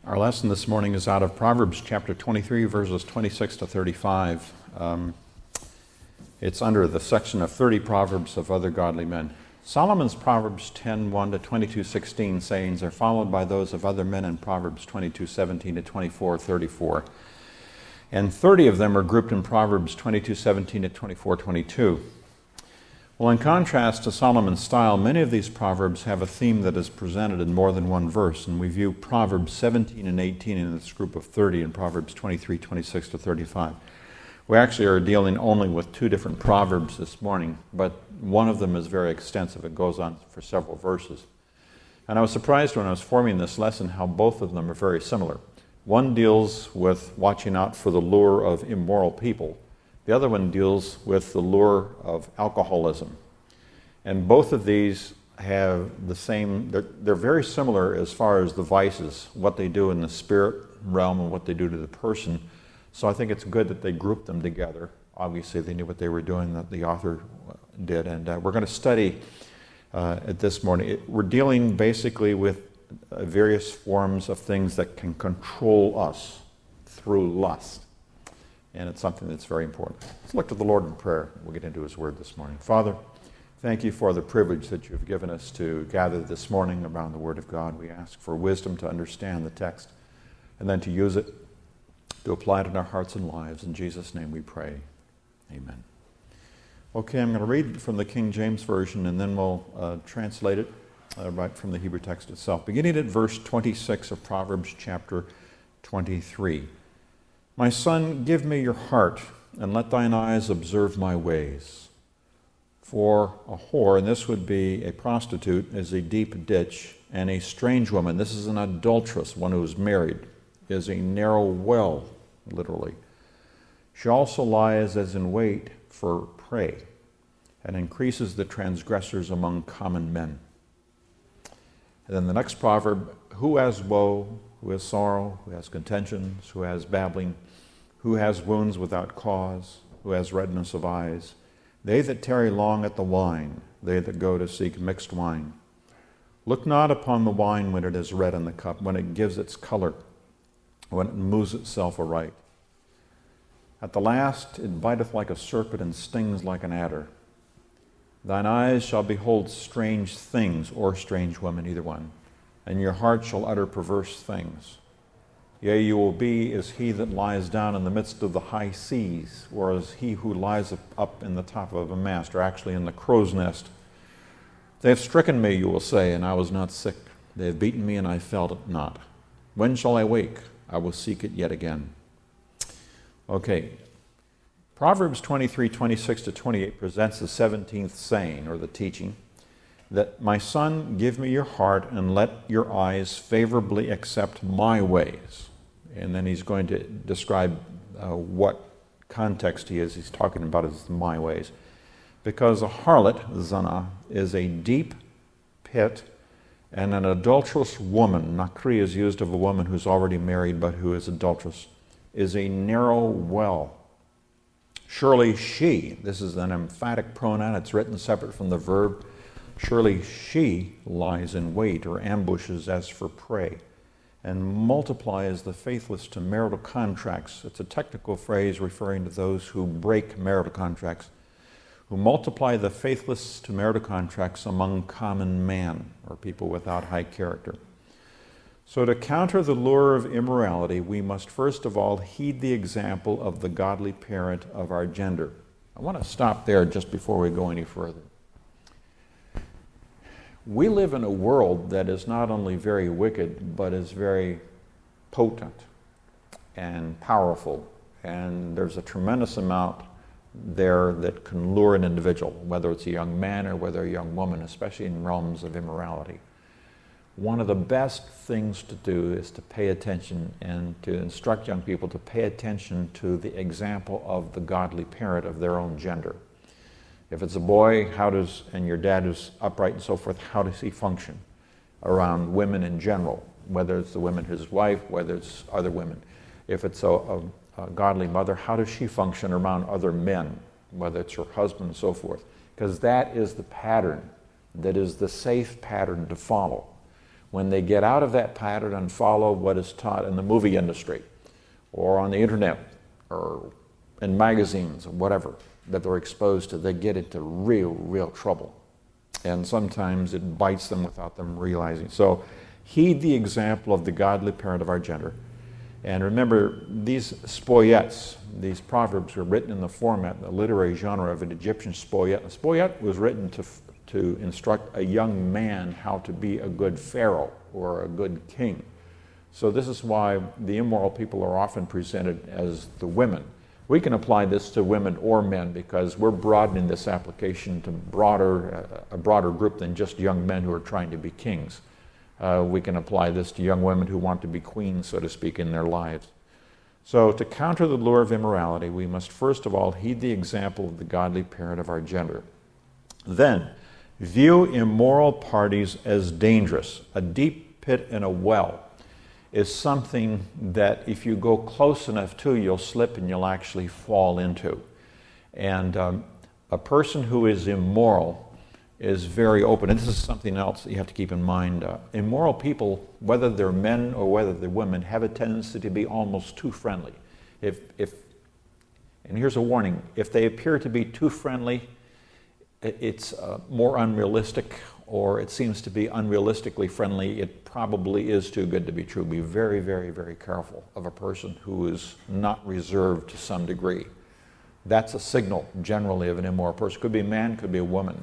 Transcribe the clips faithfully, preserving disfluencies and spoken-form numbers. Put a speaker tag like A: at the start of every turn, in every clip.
A: Our lesson this morning is out of Proverbs chapter twenty-three, verses twenty-six to thirty-five. Um, it's under the section of thirty Proverbs of Other Godly Men. Solomon's Proverbs ten, one to twenty-two, sixteen sayings are followed by those of other men in Proverbs twenty-two, seventeen to twenty-four, thirty-four. And thirty of them are grouped in Proverbs twenty-two, seventeen to twenty-four, twenty-two. Well, in contrast to Solomon's style, many of these Proverbs have a theme that is presented in more than one verse, and we view Proverbs seventeen and eighteen in this group of thirty and Proverbs twenty-three, twenty-six to thirty-five. We actually are dealing only with two different Proverbs this morning, but one of them is very extensive. It goes on for several verses. And I was surprised when I was forming this lesson how both of them are very similar. One deals with watching out for the lure of immoral people. The other one deals with the lure of alcoholism. And both of these have the same, they're, they're very similar as far as the vices, what they do in the spirit realm and what they do to the person. So I think it's good that they grouped them together. Obviously they knew what they were doing, that the author did. And uh, we're going to study uh, at this morning. It, we're dealing basically with uh, various forms of things that can control us through lust. And it's something that's very important. Let's look to the Lord in prayer. We'll get into His Word this morning. Father, thank you for the privilege that you've given us to gather this morning around the Word of God. We ask for wisdom to understand the text and then to use it, to apply it in our hearts and lives. In Jesus' name we pray. Amen. Okay, I'm going to read from the King James Version and then we'll uh, translate it uh, right from the Hebrew text itself. Beginning at verse twenty-six of Proverbs chapter twenty-three. My son, give me your heart, and let thine eyes observe my ways. For a whore, and this would be a prostitute, is a deep ditch, and a strange woman, this is an adulteress, one who is married, is a narrow well, literally. She also lies as in wait for prey, and increases the transgressors among common men. And then the next proverb, who has woe, who has sorrow, who has contentions, who has babbling, who has wounds without cause, who has redness of eyes, they that tarry long at the wine, they that go to seek mixed wine. Look not upon the wine when it is red in the cup, when it gives its color, when it moves itself aright. At the last it biteth like a serpent and stings like an adder. Thine eyes shall behold strange things, or strange women, either one, and your heart shall utter perverse things. Yea, you will be as he that lies down in the midst of the high seas, or as he who lies up in the top of a mast, or actually in the crow's nest. They have stricken me, you will say, and I was not sick. They have beaten me, and I felt it not. When shall I wake? I will seek it yet again. Okay. Proverbs twenty-three, twenty-six to twenty-eight presents the seventeenth saying, or the teaching, that my son, give me your heart and let your eyes favorably accept my ways. And then he's going to describe uh, what context he is. He's talking about is my ways. Because a harlot, zana, is a deep pit, and an adulterous woman, nakri is used of a woman who's already married but who is adulterous, is a narrow well. Surely she, this is an emphatic pronoun, it's written separate from the verb, surely she lies in wait or ambushes as for prey, and multiplies the faithless to marital contracts. It's a technical phrase referring to those who break marital contracts, who multiply the faithless to marital contracts among common man, or people without high character. So to counter the lure of immorality, we must first of all heed the example of the godly parent of our gender. I want to stop there just before we go any further. We live in a world that is not only very wicked, but is very potent and powerful. And there's a tremendous amount there that can lure an individual, whether it's a young man or whether a young woman, especially in realms of immorality. One of the best things to do is to pay attention and to instruct young people to pay attention to the example of the godly parent of their own gender. If it's a boy, how does, and your dad is upright and so forth, how does he function around women in general, whether it's the woman, his wife, whether it's other women. If it's a, a, a godly mother, how does she function around other men, whether it's her husband and so forth? Because that is the pattern, that is the safe pattern to follow. when they get out of that pattern and follow what is taught in the movie industry or on the internet or in magazines or whatever that they're exposed to, they get into real, real trouble. And sometimes it bites them without them realizing. So heed the example of the godly parent of our gender. And remember, these spoiets, these proverbs were written in the format, the literary genre of an Egyptian spoiet. A spoiet was written to, to instruct a young man how to be a good pharaoh or a good king. So this is why the immoral people are often presented as the women. We can apply this to women or men because we're broadening this application to broader, a broader group than just young men who are trying to be kings. Uh, we can apply this to young women who want to be queens, so to speak, in their lives. So to counter the lure of immorality, we must first of all heed the example of the godly parent of our gender. Then, view immoral parties as dangerous. A deep pit in a well is something that if you go close enough to, you'll slip and you'll actually fall into. And um, a person who is immoral is very open. And this is something else that you have to keep in mind. Uh, immoral people, whether they're men or whether they're women, have a tendency to be almost too friendly. If, if, and here's a warning, if they appear to be too friendly, it's uh, more unrealistic, or it seems to be unrealistically friendly, it probably is too good to be true. Be very, very, very careful of a person who is not reserved to some degree. That's a signal, generally, of an immoral person. Could be a man, could be a woman.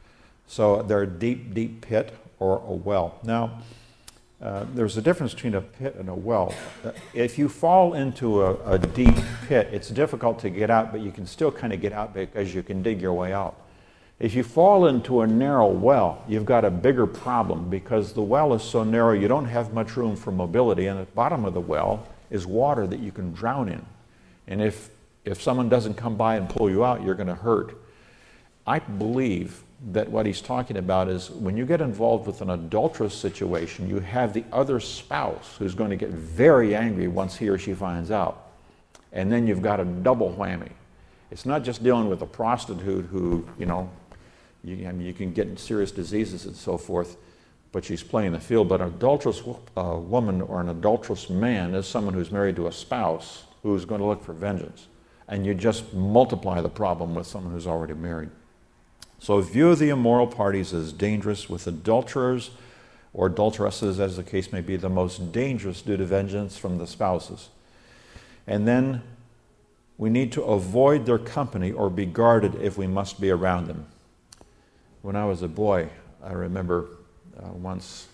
A: So they're a deep, deep pit or a well. Now, uh, there's a difference between a pit and a well. Uh, if you fall into a, a deep pit, it's difficult to get out, but you can still kind of get out because you can dig your way out. If you fall into a narrow well, you've got a bigger problem because the well is so narrow you don't have much room for mobility, and at the bottom of the well is water that you can drown in. And if, if someone doesn't come by and pull you out, you're going to hurt. I believe that what he's talking about is when you get involved with an adulterous situation, you have the other spouse who's going to get very angry once he or she finds out. And then you've got a double whammy. It's not just dealing with a prostitute who, you know, you, I mean, you can get serious diseases and so forth, but she's playing the field. But an adulterous uh, woman or an adulterous man is someone who's married to a spouse who's going to look for vengeance. And you just multiply the problem with someone who's already married. So view the immoral parties as dangerous, with adulterers or adulteresses, as the case may be, the most dangerous due to vengeance from the spouses. And then we need to avoid their company or be guarded if we must be around them. When I was a boy, I remember uh, once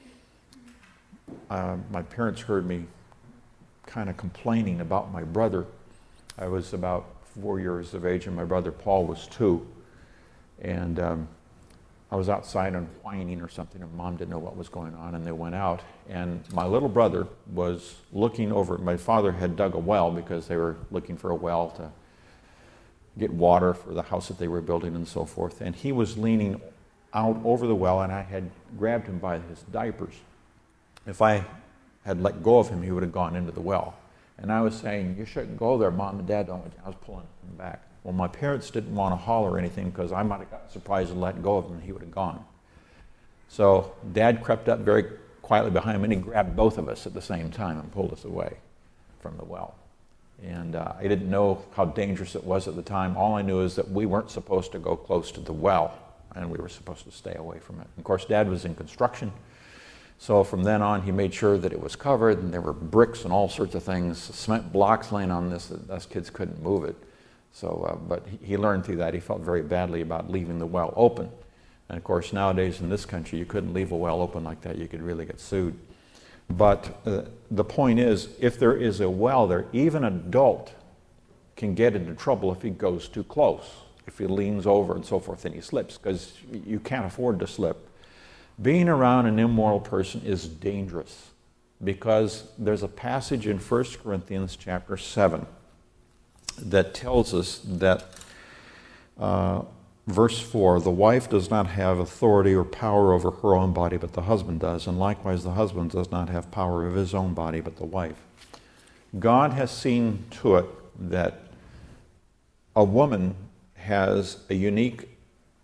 A: uh, my parents heard me kind of complaining about my brother. I was about four years of age and my brother Paul was two. And um, I was outside and whining or something, and Mom didn't know what was going on, and they went out. And my little brother was looking over. My father had dug a well because they were looking for a well to get water for the house that they were building and so forth. And he was leaning out over the well, and I had grabbed him by his diapers. If I had let go of him, he would have gone into the well. And I was saying, "You shouldn't go there, Mom and Dad don't." I was pulling him back. Well, my parents didn't want to holler or anything because I might have gotten surprised and let go of him and he would have gone. So Dad crept up very quietly behind him and he grabbed both of us at the same time and pulled us away from the well. And uh, I didn't know how dangerous it was at the time. All I knew is that we weren't supposed to go close to the well and we were supposed to stay away from it. And of course, Dad was in construction. So from then on, he made sure that it was covered and there were bricks and all sorts of things, cement blocks laying on this, that us kids couldn't move it. So, uh, but he, he learned through that. He felt very badly about leaving the well open. And of course, nowadays in this country, you couldn't leave a well open like that. You could really get sued. But uh, the point is, if there is a well there, even an adult can get into trouble if he goes too close, if he leans over and so forth and he slips, because you can't afford to slip. Being around an immoral person is dangerous because there's a passage in First Corinthians chapter seven that tells us that, uh, verse four, the wife does not have authority or power over her own body, but the husband does, and likewise the husband does not have power of his own body, but the wife. God has seen to it that a woman has a unique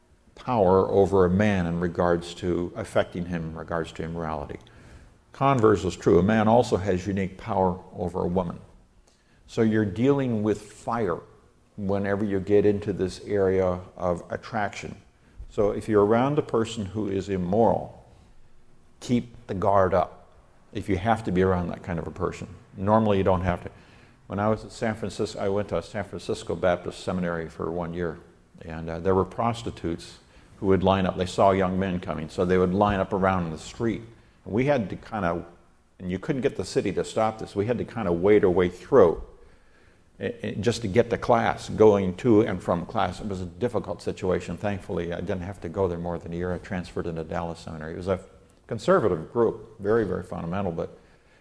A: power over a man in regards to affecting him in regards to immorality. Converse is true. A man also has unique power over a woman. So you're dealing with fire whenever you get into this area of attraction. So if you're around a person who is immoral, keep the guard up if you have to be around that kind of a person. Normally you don't have to. When I was at San Francisco, I went to San Francisco Baptist Seminary for one year, and uh, there were prostitutes who would line up. They saw young men coming, so they would line up around in the street. And we had to kind of, and you couldn't get the city to stop this, we had to kind of wade our way through it, it, just to get to class, going to and from class. It was a difficult situation. Thankfully, I didn't have to go there more than a year. I transferred into Dallas Seminary. It was a conservative group, very, very fundamental, but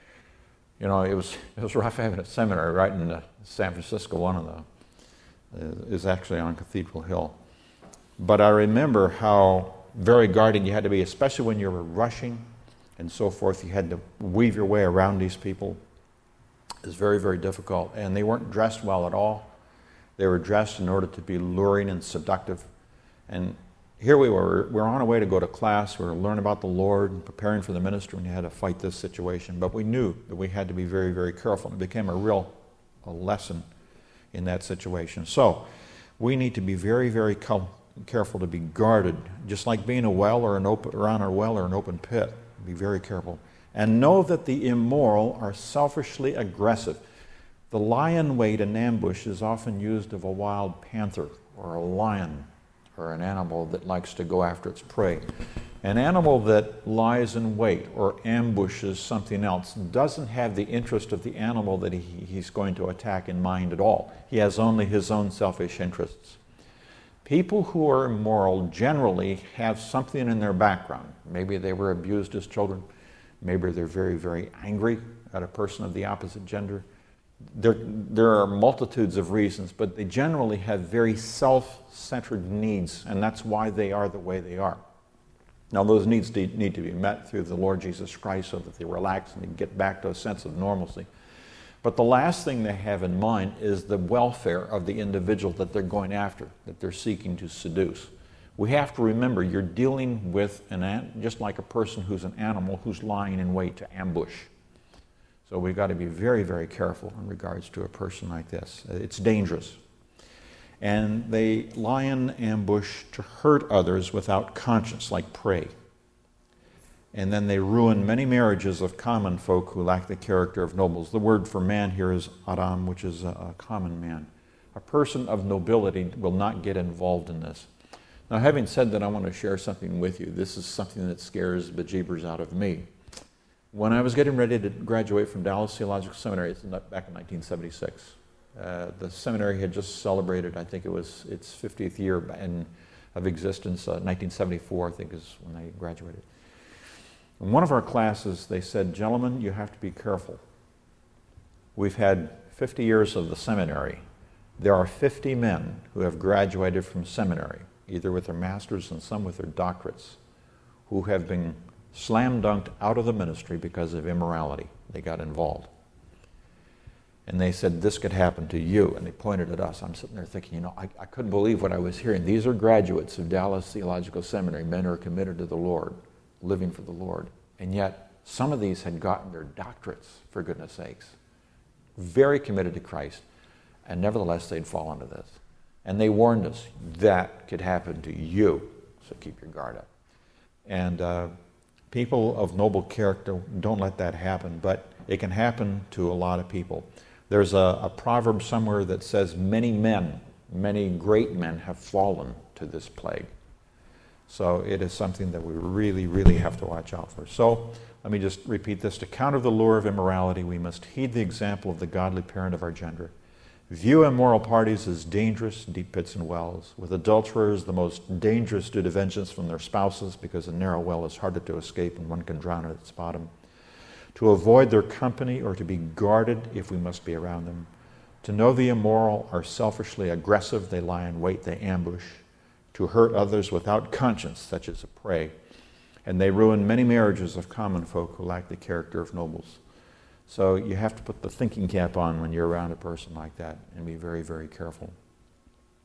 A: you know, it was it was rough having a seminary right in uh, San Francisco. One of the uh, is actually on Cathedral Hill. But I remember how very guarded you had to be, especially when you were rushing and so forth. You had to weave your way around these people. It was very, very difficult. And they weren't dressed well at all. They were dressed in order to be luring and seductive. And here we were, we were on our way to go to class, we were learning about the Lord and preparing for the ministry, and we had to fight this situation. But we knew that we had to be very, very careful. It became a real a lesson in that situation. So we need to be very, very careful to be guarded, just like being a well or an open, around a well or an open pit. Be very careful. And know that the immoral are selfishly aggressive. The lion wait in ambush is often used of a wild panther or a lion, or an animal that likes to go after its prey. An animal that lies in wait or ambushes something else doesn't have the interest of the animal that he, he's going to attack in mind at all. He has only his own selfish interests. People who are immoral generally have something in their background. Maybe they were abused as children. Maybe they're very, very angry at a person of the opposite gender. There, there are multitudes of reasons, but they generally have very self-centered needs, and that's why they are the way they are. Now, those needs need to be met through the Lord Jesus Christ so that they relax and they get back to a sense of normalcy. But the last thing they have in mind is the welfare of the individual that they're going after, that they're seeking to seduce. We have to remember you're dealing with, an just like a person who's an animal who's lying in wait to ambush. So we've got to be very, very careful in regards to a person like this. It's dangerous. And they lie in ambush to hurt others without conscience, like prey. And then they ruin many marriages of common folk who lack the character of nobles. The word for man here is Adam, which is a, a common man. A person of nobility will not get involved in this. Now, having said that, I want to share something with you. This is something that scares bejeebers out of me. When I was getting ready to graduate from Dallas Theological Seminary back in nineteen seventy-six, uh, the seminary had just celebrated, I think it was its fiftieth year in, of existence. Uh, nineteen seventy-four, I think, is when I graduated. In one of our classes, they said, "Gentlemen, you have to be careful. We've had fifty years of the seminary. There are fifty men who have graduated from seminary, either with their masters and some with their doctorates, who have been slam dunked out of the ministry because of immorality. They got involved." And they said, "This could happen to you." And they pointed at us. I'm sitting there thinking, you know, I, I couldn't believe what I was hearing. These are graduates of Dallas Theological Seminary, men who are committed to the Lord, living for the Lord. And yet, some of these had gotten their doctorates, for goodness sakes. Very committed to Christ. And nevertheless, they'd fall into this. And they warned us, that could happen to you. So keep your guard up. And uh, people of noble character, don't let that happen, but it can happen to a lot of people. There's a, a proverb somewhere that says, many men, many great men have fallen to this plague. So it is something that we really, really have to watch out for. So let me just repeat this. To counter the lure of immorality, we must heed the example of the godly parent of our gender. View immoral parties as dangerous, deep pits and wells, with adulterers the most dangerous due to vengeance from their spouses, because a narrow well is harder to escape and one can drown at its bottom. To avoid their company or to be guarded if we must be around them. To know the immoral are selfishly aggressive, they lie in wait, they ambush. To hurt others without conscience, such as a prey. And they ruin many marriages of common folk who lack the character of nobles. So you have to put the thinking cap on when you're around a person like that and be very, very careful.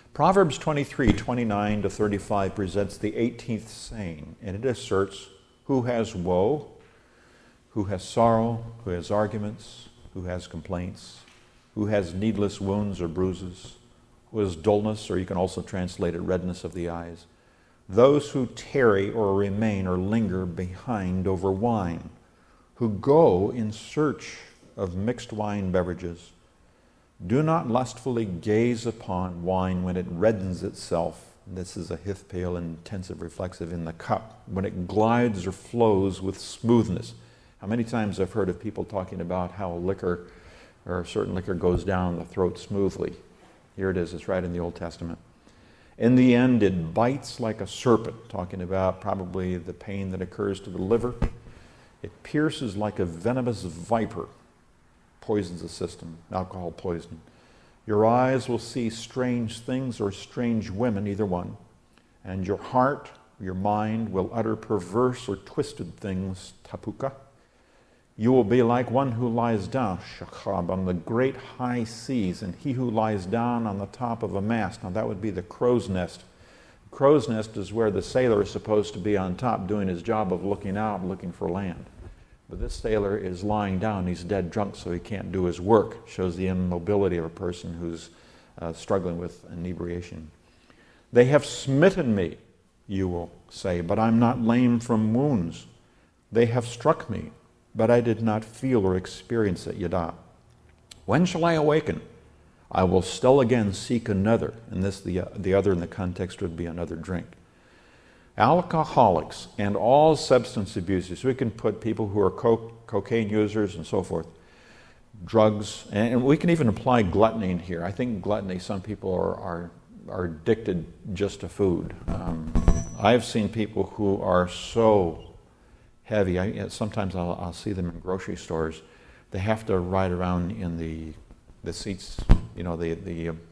A: Proverbs twenty-three, twenty-nine to thirty-five presents the eighteenth saying, and it asserts, who has woe, who has sorrow, who has arguments, who has complaints, who has needless wounds or bruises, who has dullness, or you can also translate it redness of the eyes. Those who tarry or remain or linger behind over wine, who go in search of mixed wine beverages. Do not lustfully gaze upon wine when it reddens itself. This is a hithpale intensive reflexive in the cup, when it glides or flows with smoothness. How many times I've heard of people talking about how a liquor or a certain liquor goes down the throat smoothly. Here it is, it's right in the Old Testament. In the end, it bites like a serpent, talking about probably the pain that occurs to the liver. It pierces like a venomous viper, poisons the system, alcohol poisoning. Your eyes will see strange things or strange women, either one. And your heart, your mind will utter perverse or twisted things, tapuka. You will be like one who lies down, shachab, on the great high seas, and he who lies down on the top of a mast. Now that would be the crow's nest. Crow's nest is where the sailor is supposed to be on top doing his job of looking out, looking for land. But this sailor is lying down. He's dead drunk, so he can't do his work. Shows the immobility of a person who's uh, struggling with inebriation. They have smitten me, you will say, but I'm not lame from wounds. They have struck me, but I did not feel or experience it, yada. When shall I awaken? I will still again seek another. And this, the, uh, the other in the context would be another drink. Alcoholics and all substance abusers, we can put people who are co- cocaine users and so forth, drugs, and we can even apply gluttony in here. I think gluttony, some people are, are, are addicted just to food. Um, I've seen people who are so heavy. I, sometimes I'll, I'll see them in grocery stores. They have to ride around in the the seats, you know, the the uh,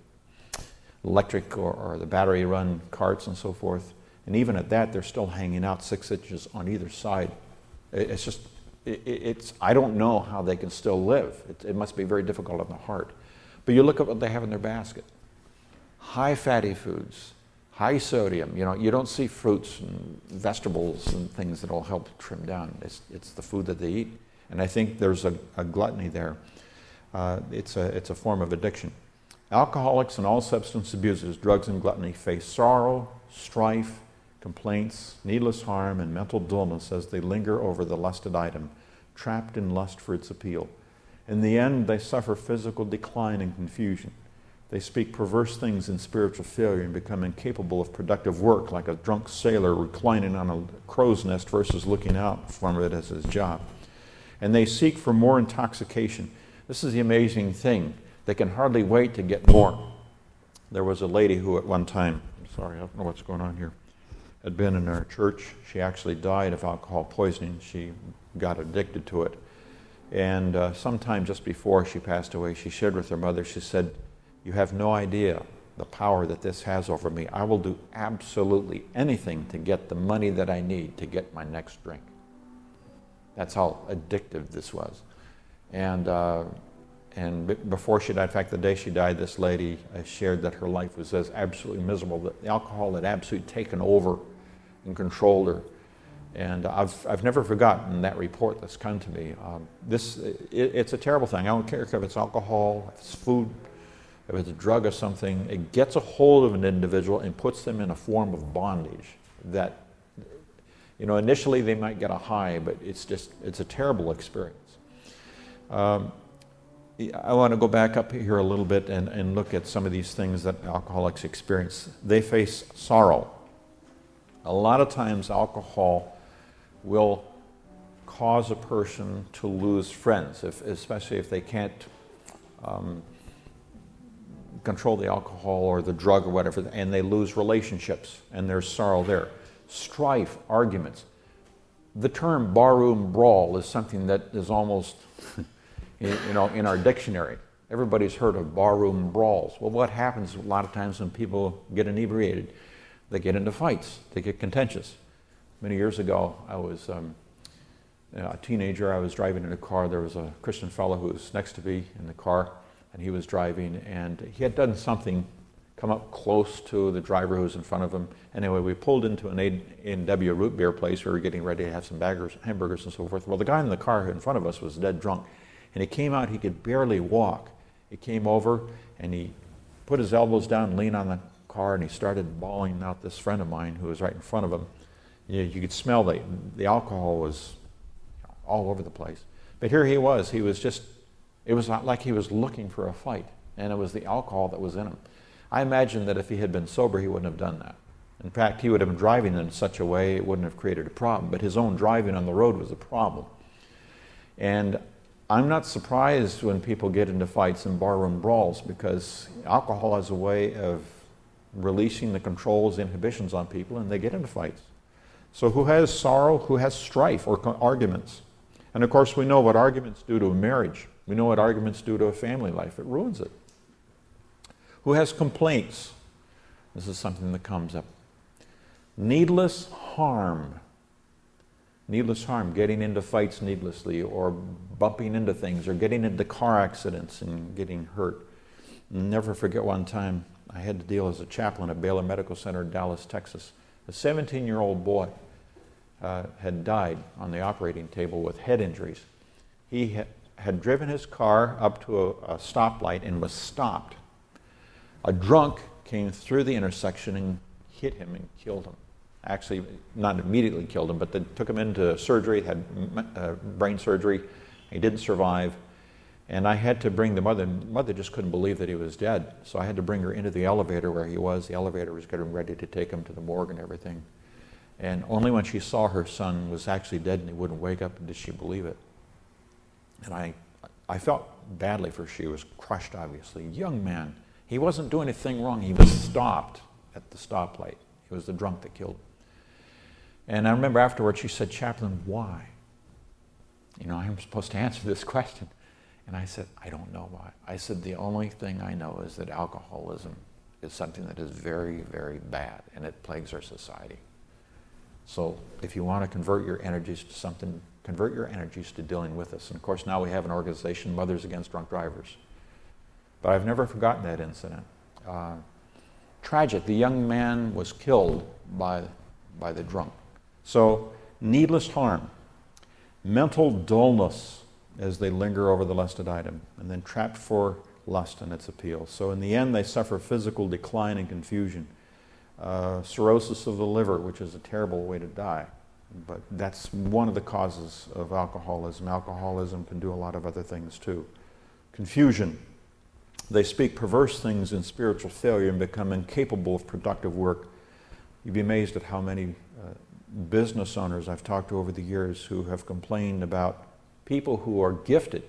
A: electric or, or the battery run carts and so forth. And even at that, they're still hanging out six inches on either side. It, it's just, it, it's. I don't know how they can still live. It, it must be very difficult on the heart. But you look at what they have in their basket: high fatty foods, high sodium. You know, you don't see fruits and vegetables and things that will help trim down. It's, it's the food that they eat. And I think there's a, a gluttony there. Uh, it's, a, it's a form of addiction. Alcoholics and all substance abusers, drugs and gluttony, face sorrow, strife, complaints, needless harm, and mental dullness as they linger over the lusted item, trapped in lust for its appeal. In the end, they suffer physical decline and confusion. They speak perverse things in spiritual failure and become incapable of productive work, like a drunk sailor reclining on a crow's nest versus looking out from it as his job. And they seek for more intoxication. This is the amazing thing. They can hardly wait to get more. There was a lady who at one time, I'm sorry, I don't know what's going on here, had been in our church. She actually died of alcohol poisoning. She got addicted to it. And uh, sometime just before she passed away, she shared with her mother, she said, "You have no idea the power that this has over me. I will do absolutely anything to get the money that I need to get my next drink." That's how addictive this was. And uh, and b- before she died, in fact, the day she died, this lady uh, shared that her life was as absolutely miserable, that the alcohol had absolutely taken over and controlled her. And I've I've never forgotten that report that's come to me. Um, this it, it's a terrible thing. I don't care if it's alcohol, if it's food, if it's a drug or something. It gets a hold of an individual and puts them in a form of bondage that, you know, initially they might get a high, but it's just, it's a terrible experience. Um, I want to go back up here a little bit and, and look at some of these things that alcoholics experience. They face sorrow. A lot of times alcohol will cause a person to lose friends, if, especially if they can't um, control the alcohol or the drug or whatever, and they lose relationships, and there's sorrow there. Strife, arguments. The term barroom brawl is something that is almost, you know, in our dictionary. Everybody's heard of barroom brawls. Well, what happens a lot of times when people get inebriated? They get into fights. They get contentious. Many years ago, I was um, you know, a teenager. I was driving in a car. There was a Christian fellow who was next to me in the car, and he was driving, and he had done something come up close to the driver who was in front of him. Anyway, we pulled into an A and W root beer place. We were getting ready to have some baggers, hamburgers and so forth. Well, the guy in the car in front of us was dead drunk. And he came out, he could barely walk. He came over and he put his elbows down and leaned on the car, and he started bawling out this friend of mine who was right in front of him. You, you could smell the, the alcohol was all over the place. But here he was. He was just, it was like he was looking for a fight. And it was the alcohol that was in him. I imagine that if he had been sober, he wouldn't have done that. In fact, he would have been driving in such a way it wouldn't have created a problem. But his own driving on the road was a problem. And I'm not surprised when people get into fights and barroom brawls, because alcohol has a way of releasing the controls, inhibitions on people, and they get into fights. So who has sorrow? Who has strife or arguments? And of course, we know what arguments do to a marriage. We know what arguments do to a family life. It ruins it. Who has complaints? This is something that comes up. Needless harm. Needless harm, getting into fights needlessly, or bumping into things, or getting into car accidents and getting hurt. I'll never forget one time I had to deal as a chaplain at Baylor Medical Center in Dallas, Texas. A seventeen-year-old boy uh, had died on the operating table with head injuries. He ha had driven his car up to a, a stoplight and was stopped. A drunk came through the intersection and hit him and killed him. Actually, not immediately killed him, but they took him into surgery, had uh, brain surgery. He didn't survive. And I had to bring the mother. Mother just couldn't believe that he was dead. So I had to bring her into the elevator where he was. The elevator was getting ready to take him to the morgue and everything. And only when she saw her son was actually dead and he wouldn't wake up did she believe it. And I, I felt badly for her. She was crushed, obviously. Young man. He wasn't doing anything wrong. He was stopped at the stoplight. It was the drunk that killed him. And I remember afterwards she said, "Chaplain, why? You know, I'm supposed to answer this question." And I said, "I don't know why." I said, "The only thing I know is that alcoholism is something that is very, very bad, and it plagues our society. So if you want to convert your energies to something, convert your energies to dealing with this." And of course, now we have an organization, Mothers Against Drunk Drivers. But I've never forgotten that incident. Uh, tragic. The young man was killed by, by the drunk. So, needless harm, mental dullness as they linger over the lusted item, and then trapped for lust and its appeal. So in the end, they suffer physical decline and confusion. Uh, cirrhosis of the liver, which is a terrible way to die. But that's one of the causes of alcoholism. Alcoholism can do a lot of other things too. Confusion. They speak perverse things in spiritual failure and become incapable of productive work. You'd be amazed at how many uh, business owners I've talked to over the years who have complained about people who are gifted,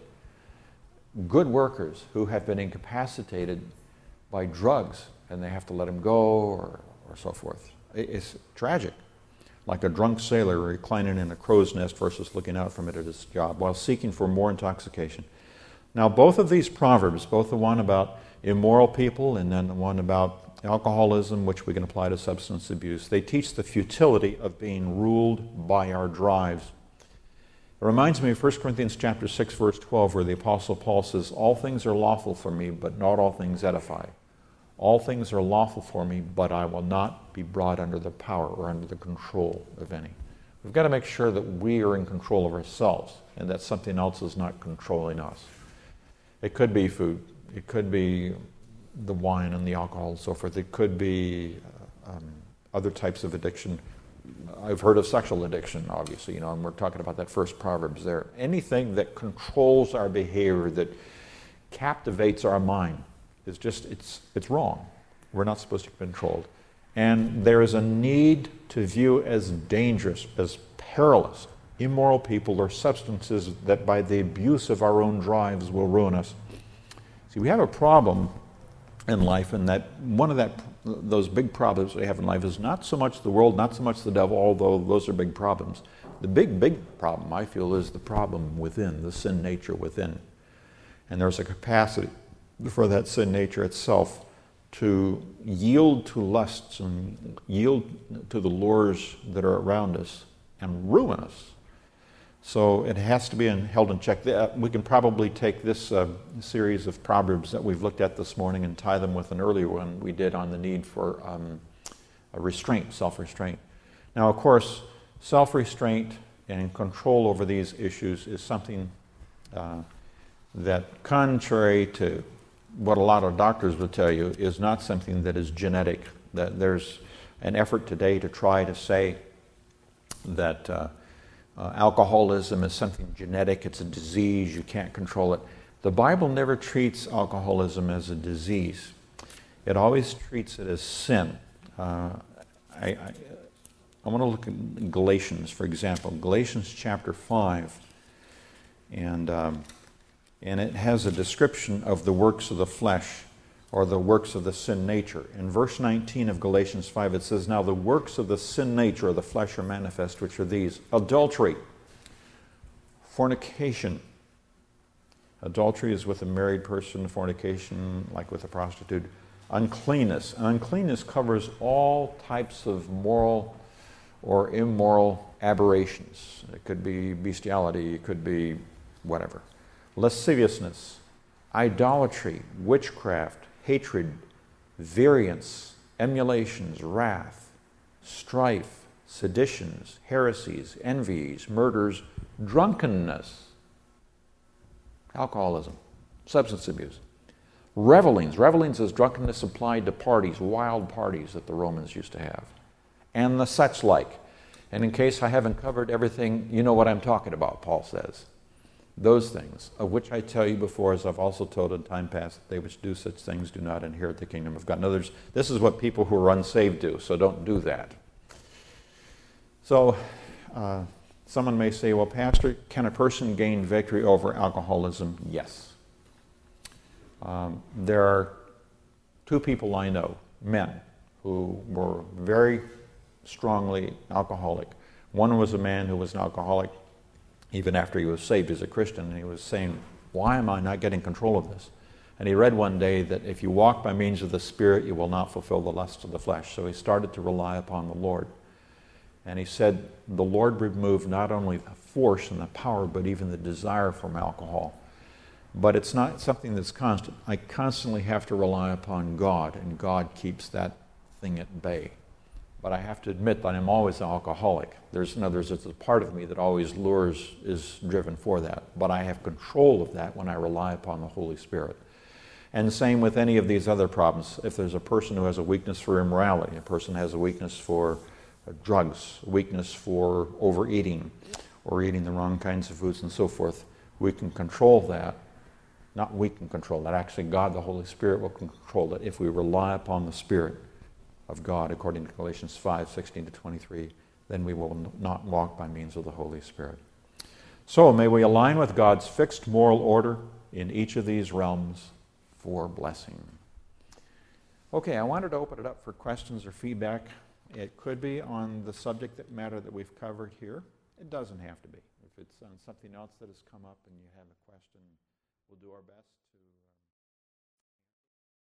A: good workers who have been incapacitated by drugs, and they have to let them go or, or so forth. It's tragic. Like a drunk sailor reclining in a crow's nest versus looking out from it at his job while seeking for more intoxication. Now, both of these proverbs, both the one about immoral people and then the one about alcoholism, which we can apply to substance abuse, they teach the futility of being ruled by our drives. It reminds me of First Corinthians chapter six, verse twelve, where the Apostle Paul says, "All things are lawful for me, but not all things edify. All things are lawful for me, but I will not be brought under the power or under the control of any." We've got to make sure that we are in control of ourselves and that something else is not controlling us. It could be food. It could be the wine and the alcohol and so forth. It could be uh, um, other types of addiction. I've heard of sexual addiction, obviously, you know, and we're talking about that first Proverbs there. Anything that controls our behavior, that captivates our mind, is just, it's, it's wrong. We're not supposed to be controlled. And there is a need to view as dangerous, as perilous, immoral people or substances that by the abuse of our own drives will ruin us. See, we have a problem in life, and that one of that those big problems we have in life is not so much the world, not so much the devil, although those are big problems. The big, big problem, I feel, is the problem within, the sin nature within. And there's a capacity for that sin nature itself to yield to lusts and yield to the lures that are around us and ruin us. So it has to be in, held in check. Uh, We can probably take this uh, series of Proverbs that we've looked at this morning and tie them with an earlier one we did on the need for um, a restraint, self-restraint. Now, of course, self-restraint and control over these issues is something uh, that, contrary to what a lot of doctors would tell you, is not something that is genetic. That there's an effort today to try to say that uh, uh, alcoholism is something genetic, it's a disease, you can't control it. The Bible never treats alcoholism as a disease. It always treats it as sin. Uh, I, I, I want to look at Galatians, for example. Galatians chapter five. And, um, and it has a description of the works of the flesh, or the works of the sin nature. In verse nineteen of Galatians five, it says, "Now the works of the sin nature of the flesh are manifest, which are these: adultery, fornication." Adultery is with a married person, fornication like with a prostitute. Uncleanness. And uncleanness covers all types of moral or immoral aberrations. It could be bestiality, it could be whatever. Lasciviousness, idolatry, witchcraft, hatred, variance, emulations, wrath, strife, seditions, heresies, envies, murders, drunkenness, alcoholism, substance abuse. Revelings. Revelings is drunkenness applied to parties, wild parties that the Romans used to have. And the such like. And in case I haven't covered everything, you know what I'm talking about, Paul says. Those things, of which I tell you before, as I've also told in time past, that they which do such things do not inherit the kingdom of God. In other words, this is what people who are unsaved do, so don't do that. So, uh, someone may say, well, Pastor, can a person gain victory over alcoholism? Yes. Um, there are two people I know, men, who were very strongly alcoholic. One was a man who was an alcoholic even after he was saved as a Christian, and he was saying, why am I not getting control of this? And he read one day that if you walk by means of the Spirit, you will not fulfill the lusts of the flesh. So he started to rely upon the Lord. And he said, the Lord removed not only the force and the power, but even the desire from alcohol. But it's not something that's constant. I constantly have to rely upon God, and God keeps that thing at bay. But I have to admit that I'm always an alcoholic. There's, in other words, there's a part of me that always lures, is driven for that. But I have control of that when I rely upon the Holy Spirit. And same with any of these other problems. If there's a person who has a weakness for immorality, a person has a weakness for uh, drugs, a weakness for overeating, or eating the wrong kinds of foods and so forth, we can control that. Not we can control that. Actually, God, the Holy Spirit, will control it if we rely upon the Spirit of God, according to Galatians five, sixteen to twenty-three, then we will not walk by means of the Holy Spirit. So may we align with God's fixed moral order in each of these realms for blessing. Okay, I wanted to open it up for questions or feedback. It could be on the subject matter that we've covered here. It doesn't have to be. If it's on something else that has come up and you have a question, we'll do our best to